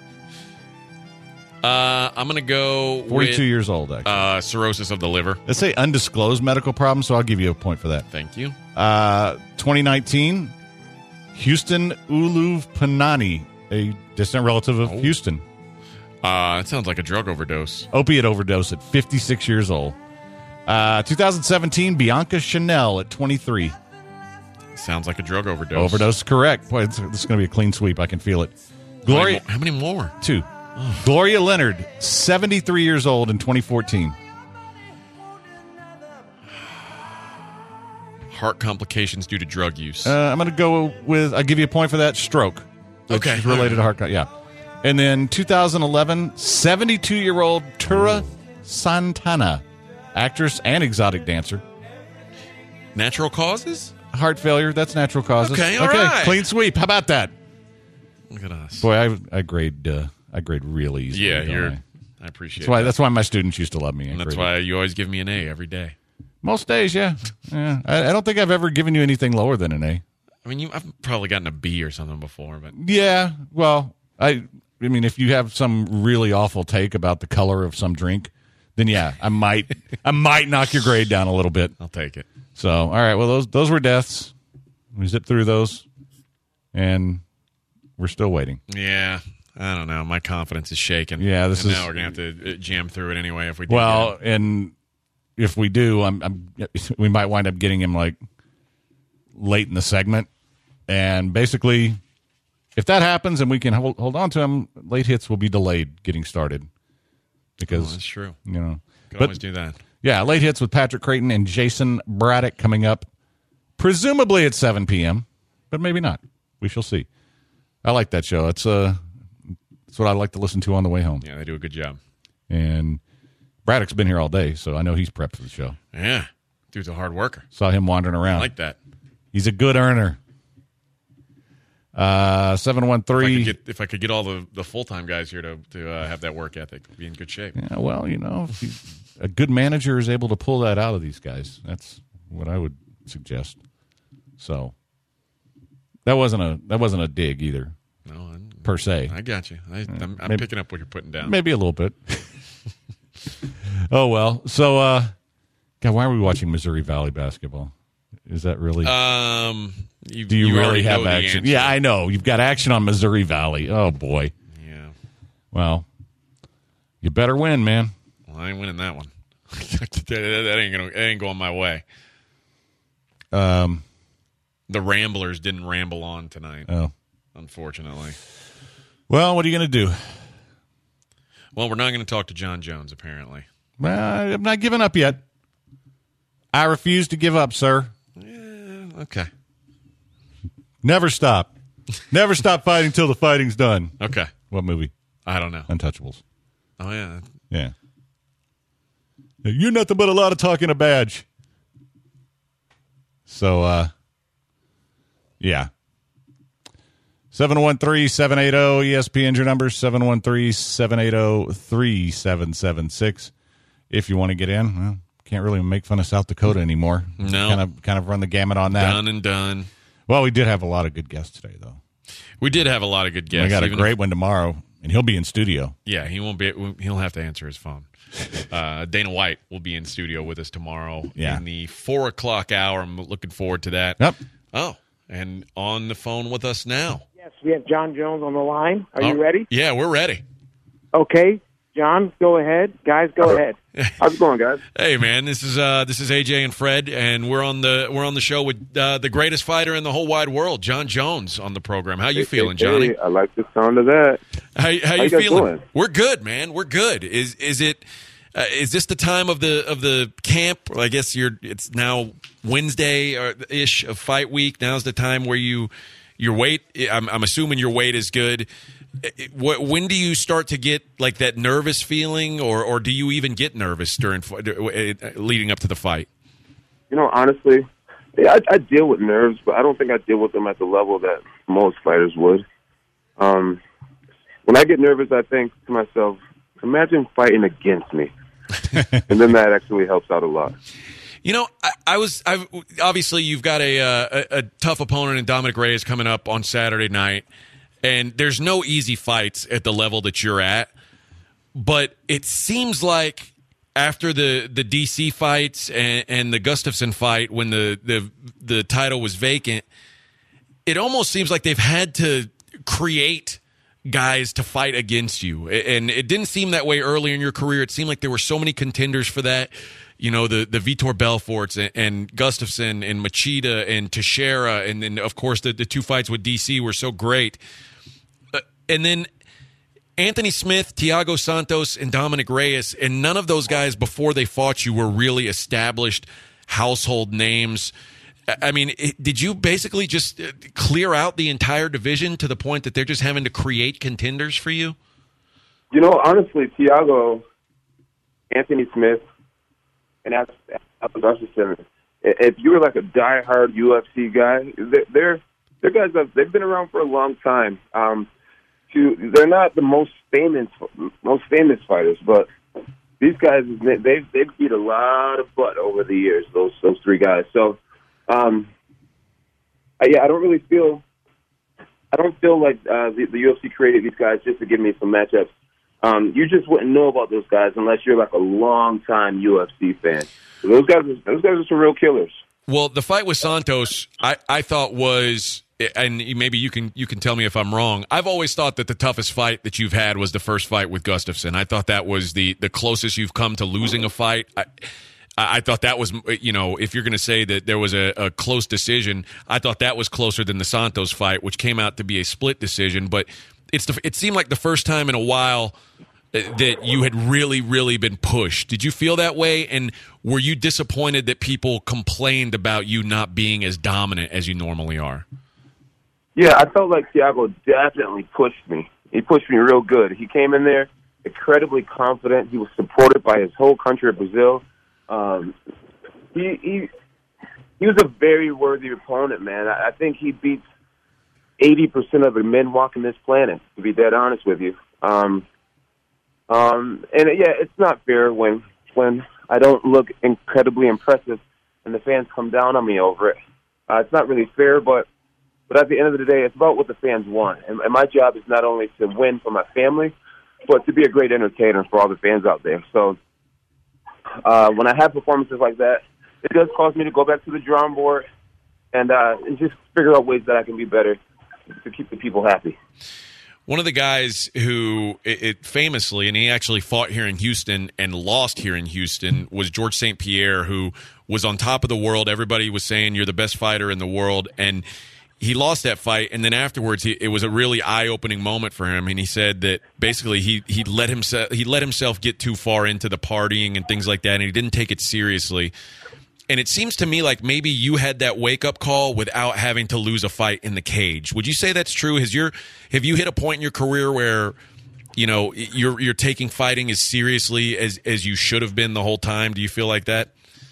Uh, I'm going to go forty-two with, years old, actually. uh, cirrhosis of the liver. Let's say undisclosed medical problem, so I'll give you a point for that. Thank you. Uh, twenty nineteen, Houston Ulupanani, a distant relative of Oh. Houston. Uh, it sounds like a drug overdose. Opiate overdose at fifty-six years old. Uh, twenty seventeen, Bianca Chanel at twenty-three. Sounds like a drug overdose. Overdose, correct. Boy, it's, this is going to be a clean sweep. I can feel it. How many, Gloria, mo- how many more? two. Gloria Leonard, seventy-three years old in twenty fourteen. Heart complications due to drug use. Uh, I'm going to go with, I'll give you a point for that, stroke. Which Okay. is related to heart, co- yeah. And then two thousand eleven, seventy-two-year-old Tura Santana, actress and exotic dancer. Natural causes? Heart failure, that's natural causes. Okay, all right. Clean sweep. How about that? Look at us. Boy, I, I grade uh, I grade real easy. yeah, don't you're. I? I appreciate That's why, that. that's why my students used to love me. I and that's grade why you always give me an A every day. Most days, yeah. yeah. I, I don't think I've ever given you anything lower than an A. I mean, you, I've probably gotten a B or something before, but Yeah, well, I I mean, if you have some really awful take about the color of some drink, then yeah, I might I might knock your grade down a little bit. I'll take it. So, all right, well, those those were deaths. We zipped through those, and we're still waiting. Yeah, I don't know. My confidence is shaken. Yeah, this and is- now we're gonna have to uh, jam through it anyway if we do. Well, get it. and if we do, I'm, I'm we might wind up getting him like late in the segment. And basically, if that happens and we can hold, hold on to him, late hits will be delayed getting started. Because oh, that's true. You know, Can but, always do that. Yeah, late hits with Patrick Creighton and Jason Braddock coming up, presumably at seven p.m., but maybe not. We shall see. I like that show. It's uh, it's what I like to listen to on the way home. Yeah, they do a good job. And Braddock's been here all day, so I know he's prepped for the show. Yeah, dude's a hard worker. Saw him wandering around. I like that. He's a good earner. Uh, seven one three. If I could get, if I could get all the, the full-time guys here to, to uh, have that work ethic, be in good shape. Yeah, well, you know, if you, a good manager is able to pull that out of these guys. That's what I would suggest. So that wasn't a that wasn't a dig either. No, I'm, per se. I got you. I, I'm, I'm maybe, picking up what you're putting down. Maybe a little bit. Oh well. So, uh, God, why are we watching Missouri Valley basketball? Is that really? Um, you, do you, you really have know action? Yeah, I know. You've got action on Missouri Valley. Oh boy. Yeah. Well, you better win, man. Well, I ain't winning that one. that, that ain't gonna. That ain't going my way. Um, the Ramblers didn't ramble on tonight. Oh, unfortunately. Well, what are you going to do? Well, we're not going to talk to John Jones, apparently. Well, I'm not giving up yet. I refuse to give up, sir. Yeah, okay. Never stop. Never stop fighting till the fighting's done. Okay. What movie? I don't know. Untouchables. Oh, yeah. Yeah. You're nothing but a lot of talking a badge. So, uh, yeah. seven one three, seven eight zero, E S P N's your number, seven one three, seven eight zero, three seven seven six. If you want to get in, well, can't really make fun of South Dakota anymore. No. Kind of, kind of run the gamut on that. Done and done. Well, we did have a lot of good guests today, though. We did have a lot of good guests. We got a even great if, one tomorrow, and he'll be in studio. Yeah, he won't be. He'll have to answer his phone. Uh, Dana White will be in studio with us tomorrow yeah. in the four o'clock hour. I'm looking forward to that. Yep. Oh, and on the phone with us now. Yes, we have John Jones on the line. Are oh, you ready? Yeah, we're ready. Okay, John, go ahead. Guys, go ahead. How's it going, guys? Hey, man, this is uh, this is A J and Fred, and we're on the we're on the show with uh, the greatest fighter in the whole wide world, John Jones, on the program. How you hey, feeling, hey, Johnny? Hey, I like the sound of that. How, how, how you, you guys feeling? Doing? We're good, man. We're good. Is is it? Uh, is this the time of the of the camp? Well, I guess you're. It's now Wednesday or ish of fight week. Now's the time where you your weight. I'm, I'm assuming your weight is good. When do you start to get like that nervous feeling, or, or do you even get nervous during leading up to the fight? You know, honestly, yeah, I, I deal with nerves, but I don't think I deal with them at the level that most fighters would. Um, when I get nervous, I think to myself, imagine fighting against me. And then that actually helps out a lot. You know, I, I was I've, obviously you've got a, a a tough opponent in Dominic Reyes coming up on Saturday night. And there's no easy fights at the level that you're at. But it seems like after the, the D C fights and, and the Gustafsson fight, when the, the the title was vacant, it almost seems like they've had to create guys to fight against you. And it didn't seem that way earlier in your career. It seemed like there were so many contenders for that. You know, the, the Vitor Belforts and, and Gustafsson and Machida and Teixeira. And then, of course, the, the two fights with D C were so great. Uh, and then Anthony Smith, Thiago Santos, and Dominic Reyes. And none of those guys before they fought you were really established household names. I mean, it, did you basically just clear out the entire division to the point that they're just having to create contenders for you? You know, honestly, Thiago, Anthony Smith, and that's Gustafsson. If you're like a diehard U F C guy, they're they're guys that they've been around for a long time. Um, to they're not the most famous most famous fighters, but these guys they've they've beat a lot of butt over the years. Those those three guys. So, um, I, yeah, I don't really feel I don't feel like uh, the, the U F C created these guys just to give me some matchups. Um, you just wouldn't know about those guys unless you're like a long-time U F C fan. So those guys, those guys are some real killers. Well, the fight with Santos, I, I thought was, and maybe you can you can tell me if I'm wrong. I've always thought that the toughest fight that you've had was the first fight with Gustafsson. I thought that was the the closest you've come to losing a fight. I, I, I thought that was, you know, if you're going to say that there was a, a close decision, I thought that was closer than the Santos fight, which came out to be a split decision. But it's the, it seemed like the first time in a while that you had really, really been pushed. Did you feel that way? And were you disappointed that people complained about you not being as dominant as you normally are? Yeah, I felt like Thiago definitely pushed me. He pushed me real good. He came in there incredibly confident. He was supported by his whole country of Brazil. Um, he he he was a very worthy opponent, man. I, I think he beats eighty percent of the men walking this planet, to be dead honest with you. Um, um, and, yeah, it's not fair when when I don't look incredibly impressive and the fans come down on me over it. Uh, it's not really fair, but But at the end of the day, it's about what the fans want. And, and my job is not only to win for my family, but to be a great entertainer for all the fans out there. So uh, when I have performances like that, it does cause me to go back to the drawing board and, uh, and just figure out ways that I can be better to keep the people happy. One of the guys who it, it famously, and he actually fought here in Houston and lost here in Houston, was George Saint Pierre, who was on top of the world. Everybody was saying, you're the best fighter in the world. And he lost that fight, and then afterwards, he, it was a really eye-opening moment for him. And he said that basically he he let himself he let himself get too far into the partying and things like that, and he didn't take it seriously. And it seems to me like maybe you had that wake-up call without having to lose a fight in the cage. Would you say that's true? Has your have you hit a point in your career where you know you're you're taking fighting as seriously as as you should have been the whole time? Do you feel like that?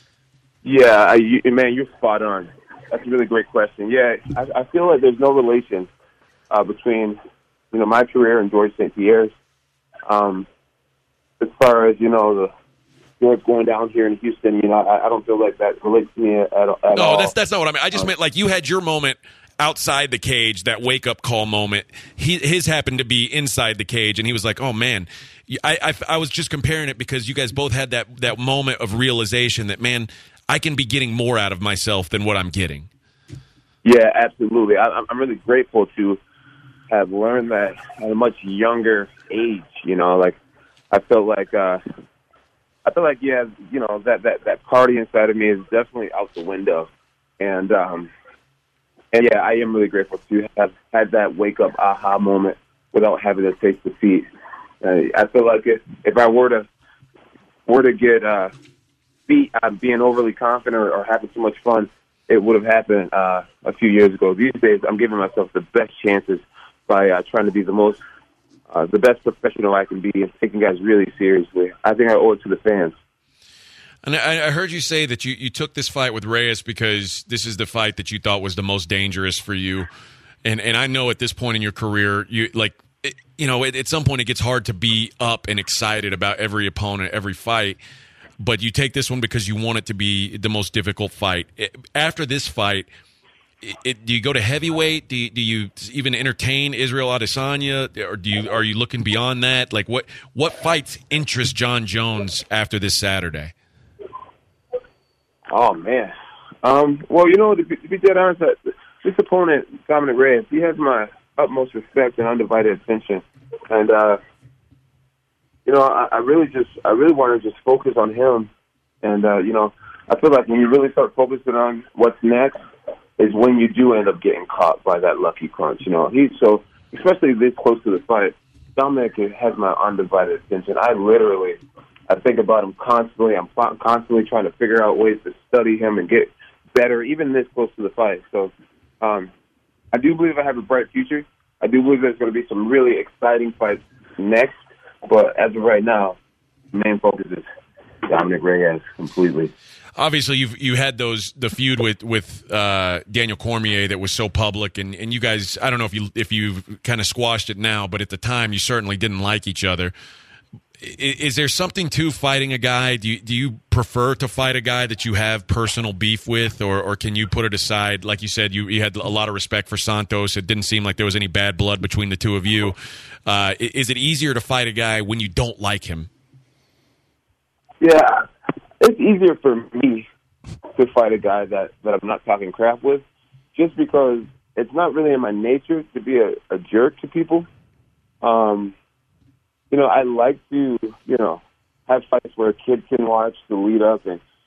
Yeah, I, you, man, you're spot on. That's a really great question. Yeah, I, I feel like there's no relation uh, between, you know, my career and George Saint Pierre's. Um, as far as, you know, the George going down here in Houston, you know, I, I don't feel like that relates to me at, at all. No, that's that's not what I mean. I just um, meant like you had your moment outside the cage, that wake-up call moment. He, his happened to be inside the cage, and he was like, oh, man. I, I, I was just comparing it because you guys both had that, that moment of realization that, man, I can be getting more out of myself than what I'm getting. Yeah, absolutely. I, I'm really grateful to have learned that at a much younger age. You know, like I felt like uh, I feel like yeah, you know that that that party inside of me is definitely out the window, and um, and yeah, I am really grateful to have had that wake up aha moment without having to take defeat. Uh, I feel like if if I were to were to get uh, beat on being overly confident or, or having too much fun, it would have happened uh, a few years ago. These days, I'm giving myself the best chances by uh, trying to be the most, uh, the best professional I can be and taking guys really seriously. I think I owe it to the fans. And I heard you say that you, you took this fight with Reyes because this is the fight that you thought was the most dangerous for you. And and I know at this point in your career, you like, it, you know, at, at some point it gets hard to be up and excited about every opponent, every fight. But you take this one because you want it to be the most difficult fight. After this fight, it, it, do you go to heavyweight? Do you, do you even entertain Israel Adesanya, or do you are you looking beyond that? Like what what fights interest Jon Jones after this Saturday? Oh man, um, well you know to be, to be dead honest, this opponent Dominic Reyes, he has my utmost respect and undivided attention, and. uh You know, I, I really just, I really want to just focus on him. And, uh, you know, I feel like when you really start focusing on what's next is when you do end up getting caught by that lucky punch. You know, he, so, especially this close to the fight, Dominic has my undivided attention. I literally, I think about him constantly. I'm constantly trying to figure out ways to study him and get better, even this close to the fight. So, um, I do believe I have a bright future. I do believe there's going to be some really exciting fights next. But as of right now, the main focus is Dominic Reyes completely. Obviously, you've you had those the feud with with uh, Daniel Cormier that was so public, and, and you guys, I don't know if you if you've kind of squashed it now, but at the time you certainly didn't like each other. Is, is there something to fighting a guy? Do you, do you prefer to fight a guy that you have personal beef with, or, or can you put it aside? Like you said, you, you had a lot of respect for Santos. It didn't seem like there was any bad blood between the two of you. Uh, is it easier to fight a guy when you don't like him? Yeah, it's easier for me to fight a guy that, that I'm not talking crap with, just because it's not really in my nature to be a, a jerk to people. Um, you know, I like to, you know, have fights where a kid can watch the lead up and,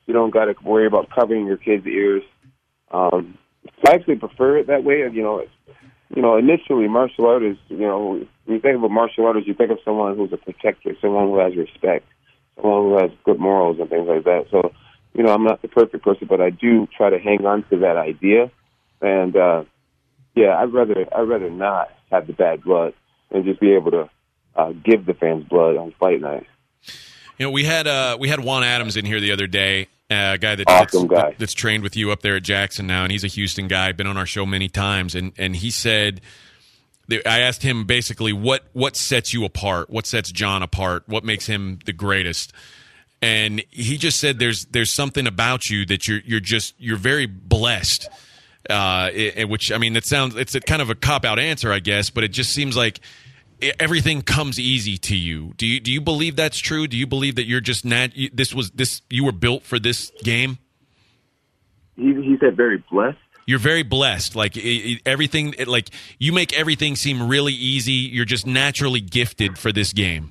You don't got to worry about covering your kids' ears. Um, I actually prefer it that way. You know, you know, initially martial artists, you know, when you think about martial artists, you think of someone who's a protector, someone who has respect, someone who has good morals and things like that. So, you know, I'm not the perfect person, but I do try to hang on to that idea. And, uh, yeah, I'd rather, I'd rather not have the bad blood and just be able to uh, give the fans blood on fight night. You know, we had uh, we had Juan Adams in here the other day, uh, a guy, that, awesome that's, guy that's trained with you up there at Jackson now, and he's a Houston guy, been on our show many times, and, and he said, I asked him basically what, what sets you apart, what sets John apart, what makes him the greatest, and he just said there's there's something about you that you're you're just you're very blessed, uh, it, which I mean that sounds it's a kind of a cop out answer, I guess, but it just seems like everything comes easy to you. Do you do you believe that's true? Do you believe that you're just nat- this was this you were built for this game? He, he said very blessed. You're very blessed. Like it, it, everything, it, like you make everything seem really easy. You're just naturally gifted for this game.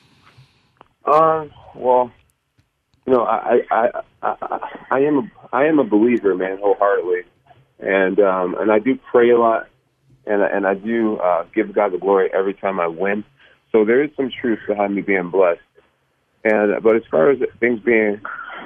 Uh, well, you know, I I, I, I, I am a, I am a believer, man, wholeheartedly, and um, and I do pray a lot. And, and I do uh, give God the glory every time I win. So there is some truth behind me being blessed. And but as far as things being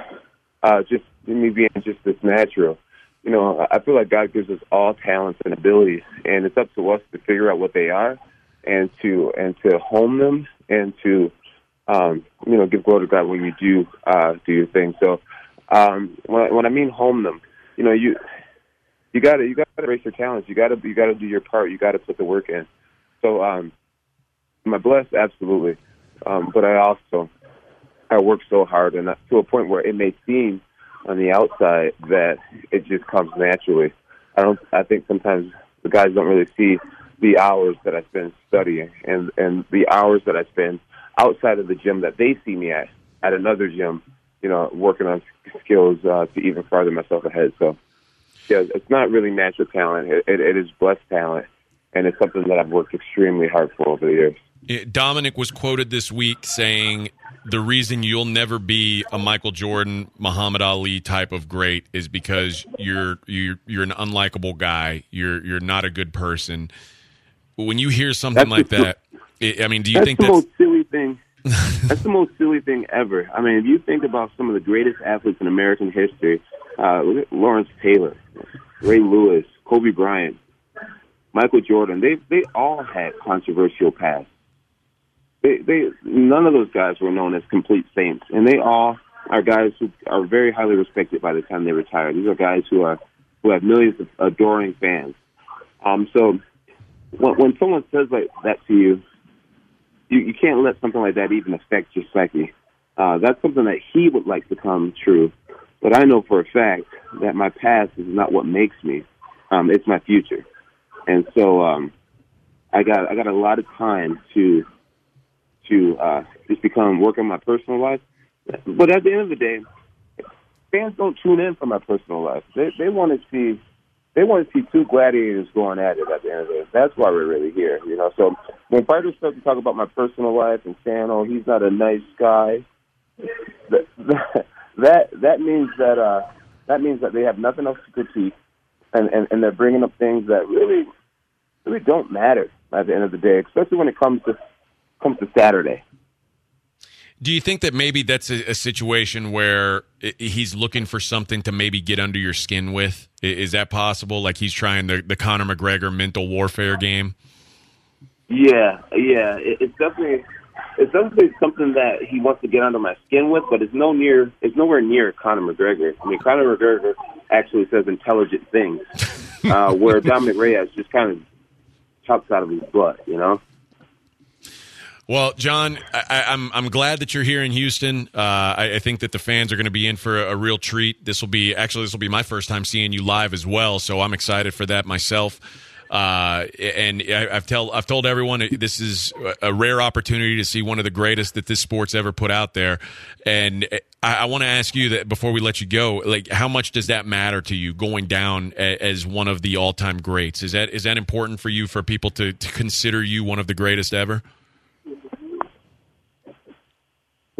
uh, just me being just this natural, you know, I feel like God gives us all talents and abilities, and it's up to us to figure out what they are, and to and to hone them, and to um, you know give glory to God when you do uh, do your thing. So um, when when I mean hone them, you know you. You got to you got to embrace your talents. You got to you got to do your part. You got to put the work in. So, um, am I blessed? Absolutely. Um, but I also I work so hard, and to a point where it may seem on the outside that it just comes naturally. I don't. I think sometimes the guys don't really see the hours that I spend studying and and the hours that I spend outside of the gym that they see me at at another gym. You know, working on skills uh, to even farther myself ahead. So. Yeah, it's not really natural talent. It, it, it is blessed talent, and it's something that I've worked extremely hard for over the years. Dominic was quoted this week saying the reason you'll never be a Michael Jordan, Muhammad Ali type of great is because you're you're you're an unlikable guy. You're you're not a good person. When you hear something that's like the, that, it, I mean, do you that's think the that's most silly thing? That's the most silly thing ever. I mean, if you think about some of the greatest athletes in American history, uh, look at Lawrence Taylor, Ray Lewis, Kobe Bryant, Michael Jordan. They they all had controversial pasts. They they none of those guys were known as complete saints, and they all are guys who are very highly respected by the time they retire. These are guys who are who have millions of adoring fans. Um, so when, when someone says like that to you, you, you can't let something like that even affect your psyche. Uh, that's something that he would like to come true. But I know for a fact that my past is not what makes me. Um, it's my future. And so um, I got I got a lot of time to to uh, just become work on my personal life. But at the end of the day, fans don't tune in for my personal life. They they want to see they want to see two gladiators going at it at the end of the day. That's why we're really here, you know. So when fighters start to talk about my personal life and saying, "Oh, he's not a nice guy," that that, that means that uh, that means that they have nothing else to critique, and, and, and they're bringing up things that really really don't matter at the end of the day, especially when it comes to comes to Saturday. Do you think that maybe that's a, a situation where he's looking for something to maybe get under your skin with? Is that possible? Like he's trying the, the Conor McGregor mental warfare game? Yeah, yeah. It, it's definitely it's definitely something that he wants to get under my skin with, but it's no near it's nowhere near Conor McGregor. I mean, Conor McGregor actually says intelligent things, uh, where Dominic Reyes just kind of chops out of his butt, you know? Well, John, I, I'm I'm glad that you're here in Houston. Uh, I, I think that the fans are going to be in for a, a real treat. This will be actually this will be my first time seeing you live as well, so I'm excited for that myself. Uh, and I, I've tell I've told everyone this is a rare opportunity to see one of the greatest that this sport's ever put out there. And I, I want to ask you that before we let you go, like how much does that matter to you going down a, as one of the all-time greats? Is that is that important for you for people to, to consider you one of the greatest ever?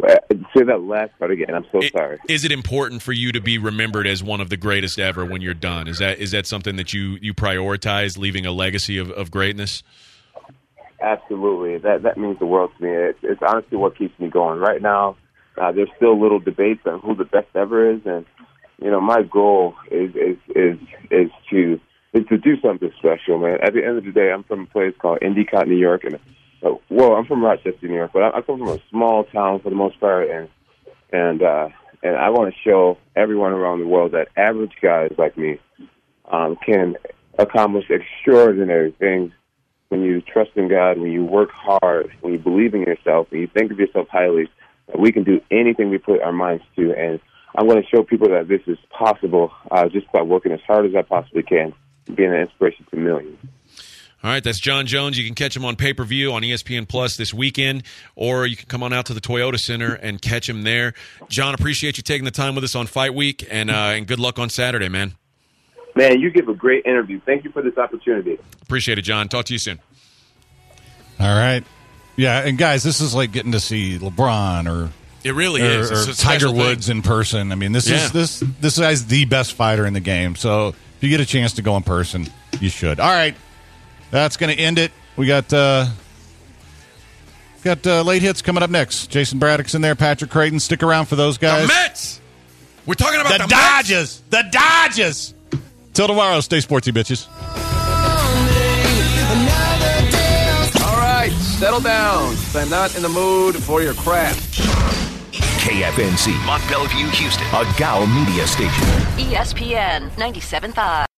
Say that last part again. I'm so it, sorry. Is it important for you to be remembered as one of the greatest ever when you're done? Is that is that something that you, you prioritize, leaving a legacy of, of greatness? Absolutely. That that means the world to me. It's, it's honestly what keeps me going. Right now, uh, there's still little debates on who the best ever is, and you know, my goal is is is is to is to do something special, man. At the end of the day, I'm from a place called Endicott, New York, and uh, well, I'm from Rochester, New York, but I, I come from a small town for the most part, and and uh, and I want to show everyone around the world that average guys like me um, can accomplish extraordinary things when you trust in God, when you work hard, when you believe in yourself, when you think of yourself highly. That we can do anything we put our minds to, and I'm going to show people that this is possible uh, just by working as hard as I possibly can, being an inspiration to millions. All right, that's Jon Jones. You can catch him on pay-per-view on E S P N Plus this weekend, or you can come on out to the Toyota Center and catch him there. Jon, appreciate you taking the time with us on Fight Week, and uh, and good luck on Saturday, man. Man, you give a great interview. Thank you for this opportunity. Appreciate it, Jon. Talk to you soon. All right. Yeah, and guys, this is like getting to see LeBron or it really or, is. or It's a Tiger special Woods thing. in person. I mean, this Yeah. is this this guy's the best fighter in the game. So if you get a chance to go in person, you should. All right, that's going to end it. We got uh, got uh, late hits coming up next. Jason Braddock's in there. Patrick Creighton. Stick around for those guys. The Mets. We're talking about the, the, Dodgers. Mets. The Dodgers. Till tomorrow. Stay sportsy, bitches. All right, settle down. I'm not in the mood for your crap. K F N C, Mont Bellevue, Houston, a Gal Media station. E S P N ninety-seven point five.